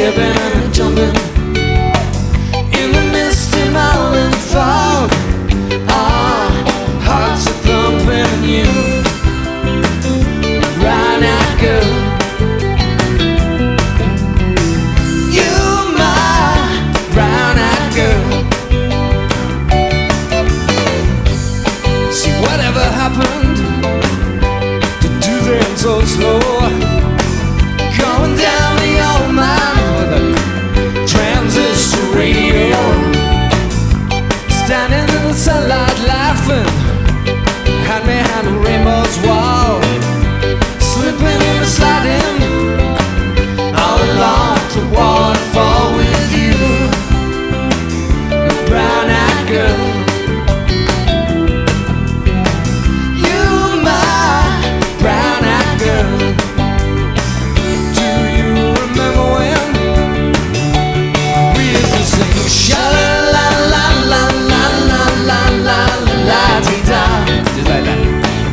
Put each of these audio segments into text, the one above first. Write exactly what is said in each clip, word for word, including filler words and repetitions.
skipping and jumping in the misty mountain fog. Our hearts are thumping and you right now, girl. You my brown-eyed girl. See, whatever happened to do things so slow, going down the old mine with a transistor radio, standing in the sunlight laughing, hand me hand a rainbow's wall, slipping and sliding all along the waterfall with you, brown-eyed girl. You my brown-eyed girl. Do you remember when we used to sing sha-la-la-la-la-la-la-la-la-la-la-dee-da? Just like that.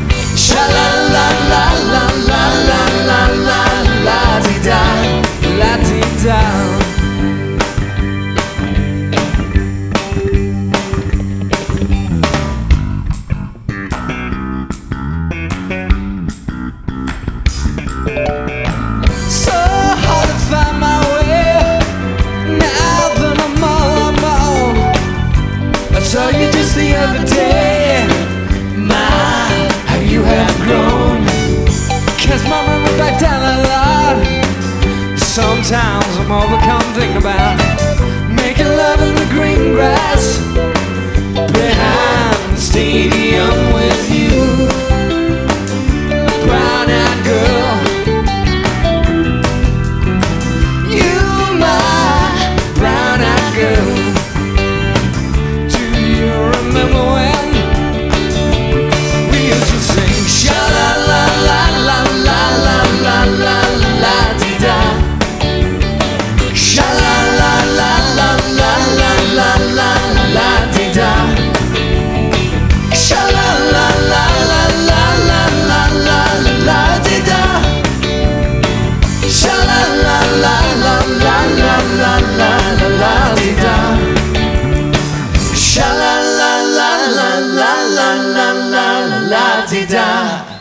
Sha-la-la-la-la-la-la-la-la-la-dee-da, la-dee-da. So hard to find my way now that I'm all alone. I saw you just the other day. My, how you have grown. Cast my memory back down a lot. Sometimes I'm overcome thinking about making love in the green grass behind the stadium with you, brown-eyed girl. You my brown-eyed girl. Do you remember when we used to sing sha-la-la-la-la-la-la-la-la-la-dee-da? Sha-la-la-la-la-la-la-la-la-la-dee-da. Sha-la-la-la-la-la-la-la-la-dee-da. Sha-la-la-la-la-la-la-la-la-dee-da. Sha-la-la-la-la-la-la-la-la-la-dee-da.